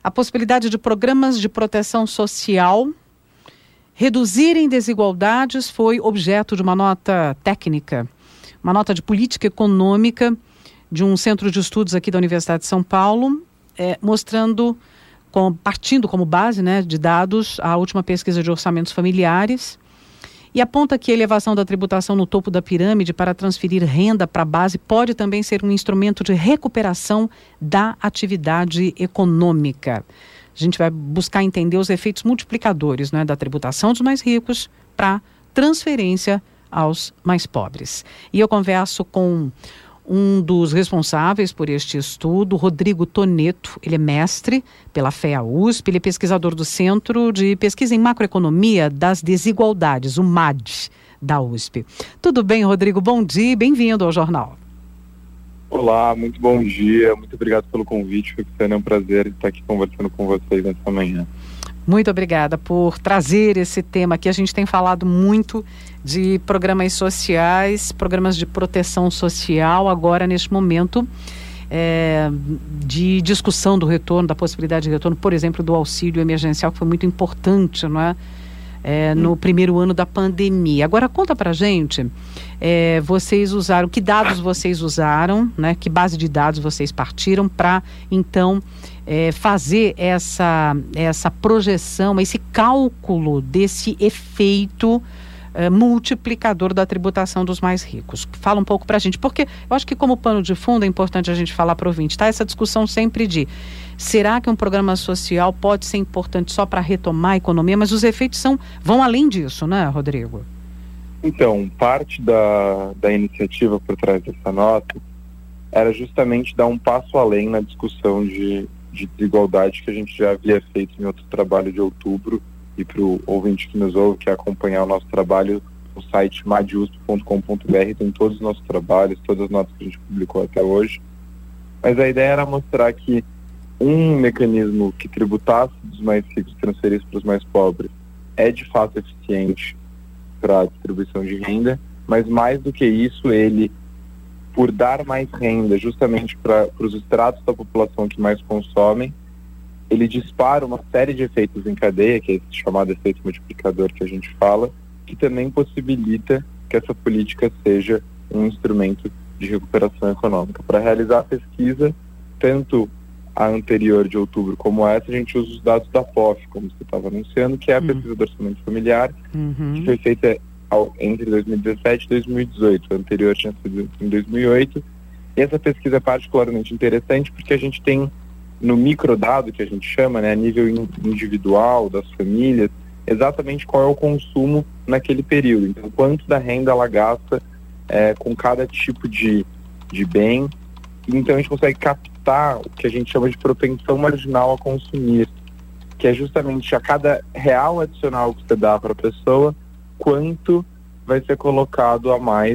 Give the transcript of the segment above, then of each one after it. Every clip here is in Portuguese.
a possibilidade de programas de proteção social reduzirem desigualdades foi objeto de uma nota técnica, uma nota de política econômica de um centro de estudos aqui da Universidade de São Paulo, mostrando, partindo como base, né, de dados, a última pesquisa de orçamentos familiares, e aponta que a elevação da tributação no topo da pirâmide para transferir renda para a base pode também ser um instrumento de recuperação da atividade econômica. A gente vai buscar entender os efeitos multiplicadores, né, da tributação dos mais ricos para transferência aos mais pobres. E eu converso com um dos responsáveis por este estudo, Rodrigo Toneto. Ele é mestre pela FEA USP, ele é pesquisador do Centro de Pesquisa em Macroeconomia das Desigualdades, o MAD, da USP. Tudo bem, Rodrigo? Bom dia e bem-vindo ao Jornal. Olá, muito bom dia, muito obrigado pelo convite, é um prazer estar aqui conversando com vocês nessa manhã. Muito obrigada por trazer esse tema aqui. A gente tem falado muito de programas sociais, programas de proteção social, agora neste momento de discussão do retorno, da possibilidade de retorno, por exemplo, do auxílio emergencial, que foi muito importante, não é? No primeiro ano da pandemia. Agora conta pra gente, vocês usaram, que dados vocês usaram, né? Que base de dados vocês partiram para então fazer essa projeção, esse cálculo desse efeito multiplicador da tributação dos mais ricos. Fala um pouco pra gente, porque eu acho que como pano de fundo é importante a gente falar para o ouvinte, tá? Essa discussão sempre de será que um programa social pode ser importante só para retomar a economia, mas os efeitos vão além disso, né, Rodrigo? Então, parte da iniciativa por trás dessa nota era justamente dar um passo além na discussão de desigualdade que a gente já havia feito em outro trabalho de outubro. E para o ouvinte que nos ouve, que acompanhar o nosso trabalho, o site madusp.com.br tem todos os nossos trabalhos, todas as notas que a gente publicou até hoje. Mas a ideia era mostrar que um mecanismo que tributasse dos mais ricos e transferisse para os mais pobres é de fato eficiente para a distribuição de renda, mas mais do que isso, ele, por dar mais renda justamente para os estratos da população que mais consomem, ele dispara uma série de efeitos em cadeia, que é esse chamado efeito multiplicador que a gente fala, que também possibilita que essa política seja um instrumento de recuperação econômica. Para realizar a pesquisa, tanto a anterior de outubro como essa, a gente usa os dados da POF, como você estava anunciando, que é a pesquisa do orçamento familiar, que foi feita entre 2017 e 2018. A anterior tinha sido em 2008. E essa pesquisa é particularmente interessante porque a gente tem no microdado, que a gente chama, né, a nível individual das famílias, exatamente qual é o consumo naquele período. Então, quanto da renda ela gasta com cada tipo de bem. Então, a gente consegue captar o que a gente chama de propensão marginal a consumir, que é justamente a cada real adicional que você dá para a pessoa, quanto vai ser colocado a mais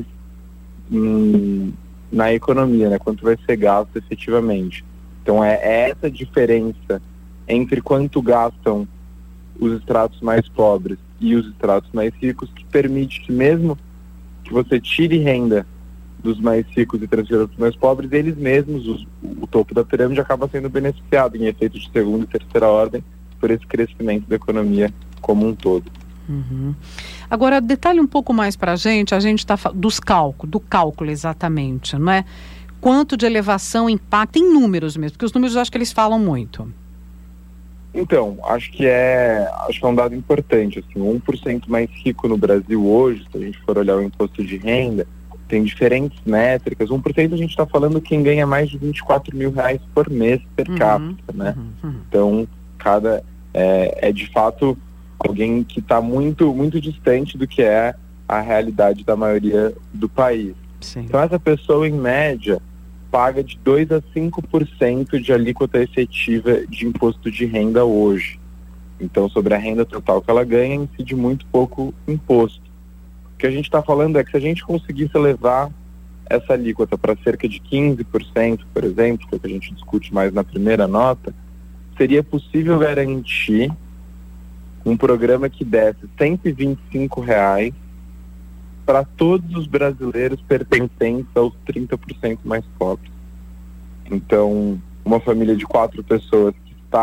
na economia, né? Quanto vai ser gasto efetivamente. Então é essa diferença entre quanto gastam os estratos mais pobres e os estratos mais ricos que permite que mesmo que você tire renda dos mais ricos e transfira para os mais pobres, eles mesmos, o topo da pirâmide, acaba sendo beneficiado em efeitos de segunda e terceira ordem por esse crescimento da economia como um todo. Agora, detalhe um pouco mais para a gente está do cálculo exatamente, não é? Quanto de elevação impacta em números mesmo, porque os números eu acho que eles falam muito. Então, acho que é um dado importante, assim, 1% mais rico no Brasil hoje, se a gente for olhar o imposto de renda, tem diferentes métricas. 1% a gente está falando quem ganha mais de R$24 mil por mês per capita, né? Então, é de fato alguém que está muito, muito distante do que é a realidade da maioria do país. Sim. Então, essa pessoa, em média, paga de 2% a 5% de alíquota efetiva de imposto de renda hoje. Então, sobre a renda total que ela ganha, incide muito pouco imposto. O que a gente está falando é que se a gente conseguisse levar essa alíquota para cerca de 15%, por exemplo, que é o que a gente discute mais na primeira nota, seria possível garantir um programa que desse R$125 para todos os brasileiros pertencentes aos 30% mais pobres. Então, uma família de 4 pessoas que está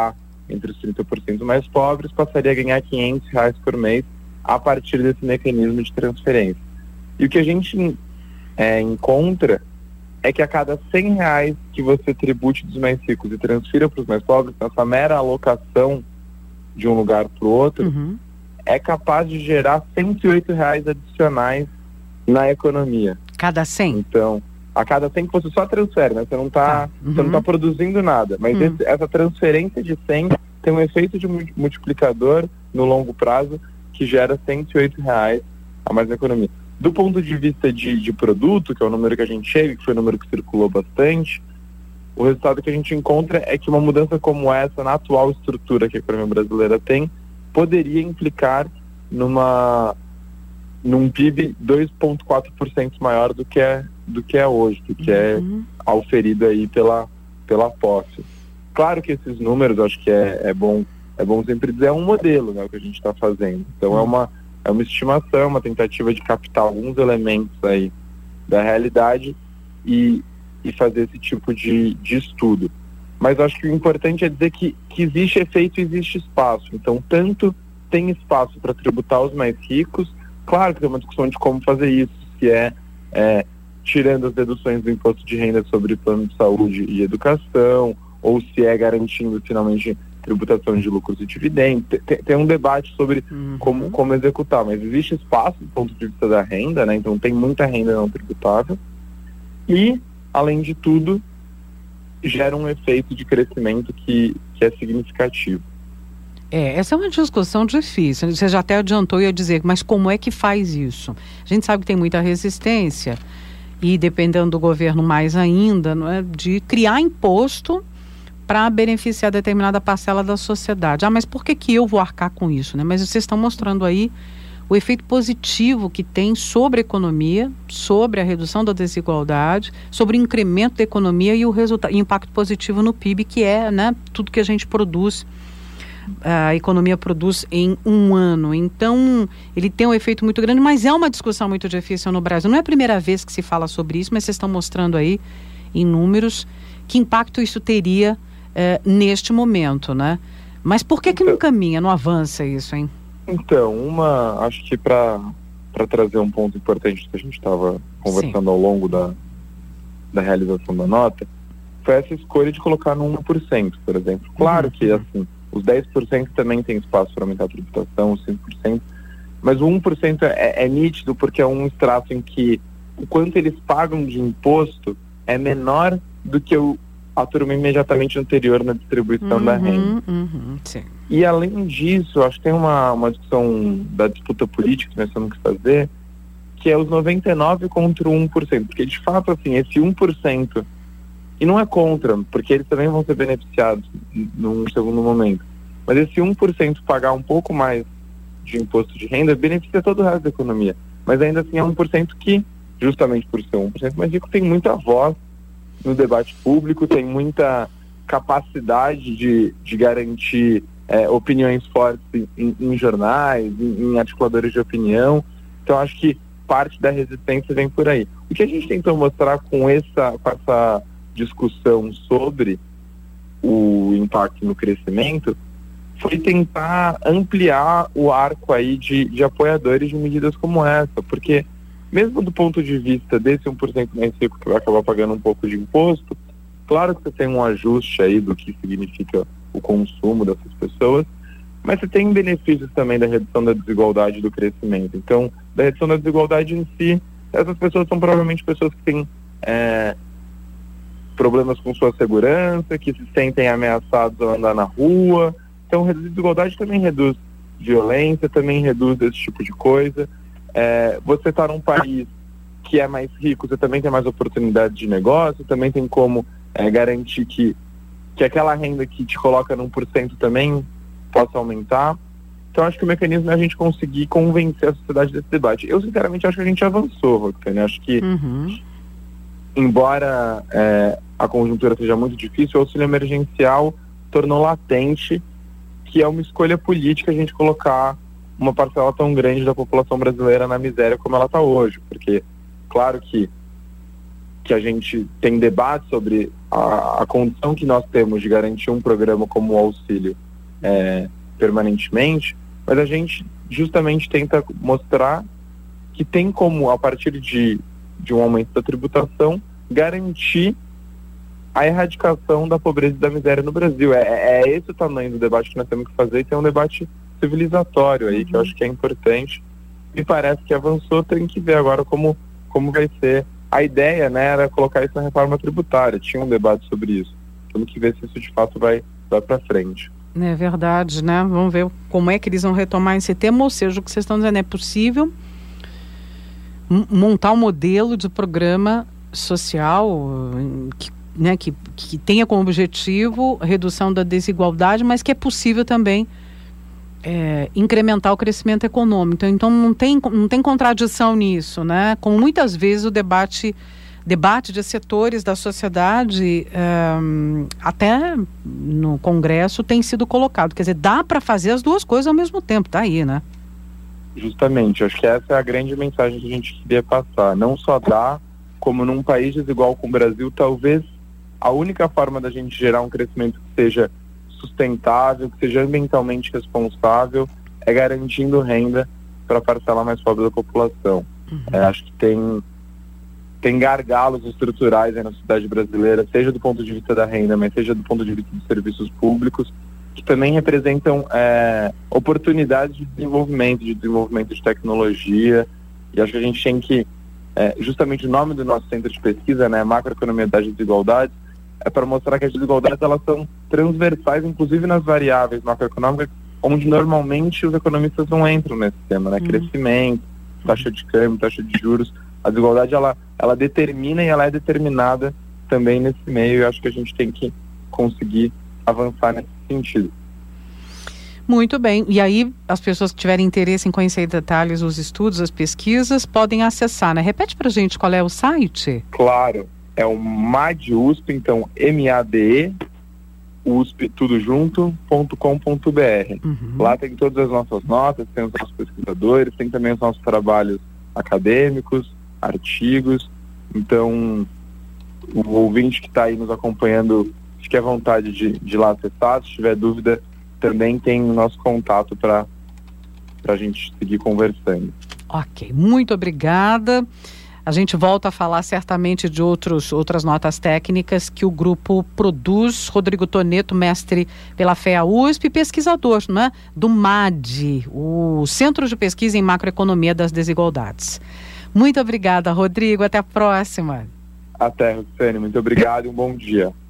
entre os 30% mais pobres, passaria a ganhar R$500 por mês a partir desse mecanismo de transferência. E o que a gente encontra é que a cada R$100 que você tribute dos mais ricos e transfira para os mais pobres, essa mera alocação de um lugar para o outro, é capaz de gerar R$108 adicionais na economia. Cada 100? Então, a cada 100 que você só transfere, né? Você não está produzindo nada. Mas essa transferência de 100 tem um efeito de multiplicador no longo prazo que gera R$108 a mais na economia. Do ponto de vista de produto, que é o número que a gente chega, que foi o número que circulou bastante, o resultado que a gente encontra é que uma mudança como essa, na atual estrutura que a economia brasileira tem, poderia implicar num PIB 2,4% maior do que é hoje, do que é auferido aí pela posse. Claro que esses números, acho que é bom sempre dizer, é um modelo, né, o que a gente está fazendo. Então é uma estimação, uma tentativa de captar alguns elementos aí da realidade e fazer esse tipo de estudo. Mas acho que o importante é dizer que existe efeito e existe espaço. Então, tanto tem espaço para tributar os mais ricos, claro que tem uma discussão de como fazer isso, se tirando as deduções do imposto de renda sobre plano de saúde e educação, ou se é garantindo finalmente tributação de lucros e dividendos. Tem um debate sobre como executar, mas existe espaço do ponto de vista da renda, né? Então tem muita renda não tributável e, além de tudo, gera um efeito de crescimento que é significativo. Essa é uma discussão difícil. Você já até adiantou e ia dizer, mas como é que faz isso? A gente sabe que tem muita resistência e, dependendo do governo mais ainda, não é, de criar imposto para beneficiar determinada parcela da sociedade. Mas por que eu vou arcar com isso, né? Mas vocês estão mostrando aí o efeito positivo que tem sobre a economia, sobre a redução da desigualdade, sobre o incremento da economia e o impacto positivo no PIB, que é, né, tudo que a gente produz, a economia produz em um ano. Então, ele tem um efeito muito grande, mas é uma discussão muito difícil no Brasil. Não é a primeira vez que se fala sobre isso, mas vocês estão mostrando aí, em números, que impacto isso teria neste momento, né? Mas por que não caminha, não avança isso, hein? Então, acho que para trazer um ponto importante que a gente estava conversando ao longo da realização da nota, foi essa escolha de colocar no 1%, por exemplo. Claro que, assim, os 10% também tem espaço para aumentar a tributação, os 5%, mas o 1% é nítido porque é um extrato em que o quanto eles pagam de imposto é menor do que a turma imediatamente anterior na distribuição da renda. Sim. E além disso, acho que tem uma discussão da disputa política que nós temos que fazer, que é os 99% contra o 1%, porque de fato, assim, esse 1%, e não é contra, porque eles também vão ser beneficiados num segundo momento, mas esse 1% pagar um pouco mais de imposto de renda beneficia todo o resto da economia, mas ainda assim é 1% que, justamente por ser 1% mais rico, tem muita voz no debate público, tem muita capacidade de garantir opiniões fortes em jornais, em articuladores de opinião. Então acho que parte da resistência vem por aí. O que a gente tentou mostrar com essa discussão sobre o impacto no crescimento foi tentar ampliar o arco aí de apoiadores de medidas como essa, porque mesmo do ponto de vista desse 1% mais rico que vai acabar pagando um pouco de imposto, claro que você tem um ajuste aí do que significa o consumo dessas pessoas, mas você tem benefícios também da redução da desigualdade e do crescimento. Então, da redução da desigualdade em si, essas pessoas são provavelmente pessoas que têm problemas com sua segurança, que se sentem ameaçados ao andar na rua. Então, reduzir desigualdade também reduz violência, também reduz esse tipo de coisa. Você está num país que é mais rico, você também tem mais oportunidade de negócio, também tem como garantir que aquela renda que te coloca no 1% também possa aumentar. Então acho que o mecanismo é a gente conseguir convencer a sociedade desse debate. Eu sinceramente acho que a gente avançou, Roxane. Acho que embora a conjuntura seja muito difícil, o auxílio emergencial tornou latente que é uma escolha política a gente colocar uma parcela tão grande da população brasileira na miséria como ela está hoje, porque claro que a gente tem debate sobre a condição que nós temos de garantir um programa como o auxílio permanentemente, mas a gente justamente tenta mostrar que tem como, a partir de um aumento da tributação, garantir a erradicação da pobreza e da miséria no Brasil. É esse o tamanho do debate que nós temos que fazer, e é um debate civilizatório aí, que eu acho que é importante. Me parece que avançou, tem que ver agora como vai ser. A ideia, né, era colocar isso na reforma tributária, tinha um debate sobre isso. Temos que ver se isso de fato vai para frente. É verdade, né? Vamos ver como é que eles vão retomar esse tema, ou seja, o que vocês estão dizendo, é possível montar um modelo de programa social que tenha como objetivo a redução da desigualdade, mas que é possível também incrementar o crescimento econômico. Então não tem contradição nisso, né? Como muitas vezes o debate de setores da sociedade, até no Congresso, tem sido colocado. Quer dizer, dá para fazer as duas coisas ao mesmo tempo, tá aí, né? Justamente, acho que essa é a grande mensagem que a gente queria passar. Não só dá, como num país desigual como o Brasil, talvez a única forma da gente gerar um crescimento que seja sustentável, que seja ambientalmente responsável, é garantindo renda para a parcela mais pobre da população. Acho que tem gargalos estruturais aí na sociedade brasileira, seja do ponto de vista da renda, mas seja do ponto de vista dos serviços públicos, que também representam oportunidades de desenvolvimento de tecnologia, e acho que a gente tem que, justamente o nome do nosso centro de pesquisa, né, Macroeconomia das Desigualdades, é para mostrar que as desigualdades elas são transversais, inclusive nas variáveis macroeconômicas, onde normalmente os economistas não entram nesse tema, né? Crescimento, taxa de câmbio, taxa de juros. A desigualdade ela determina e ela é determinada também nesse meio, e acho que a gente tem que conseguir avançar nesse sentido. Muito bem. E aí, as pessoas que tiverem interesse em conhecer em detalhes os estudos, as pesquisas, podem acessar, né? Repete pra gente qual é o site. Claro, é o MADE USP, então MADE USP, tudo junto.com.br. Lá tem todas as nossas notas, tem os nossos pesquisadores, tem também os nossos trabalhos acadêmicos, artigos. Então, o ouvinte que está aí nos acompanhando, fique à vontade de ir lá acessar. Se tiver dúvida, também tem o nosso contato para a gente seguir conversando. Ok, muito obrigada. A gente volta a falar certamente de outras notas técnicas que o grupo produz. Rodrigo Toneto, mestre pela FEA USP, pesquisador, né, do MADE, o Centro de Pesquisa em Macroeconomia das Desigualdades. Muito obrigada, Rodrigo. Até a próxima. Até, Roxane. Muito obrigado e um bom dia.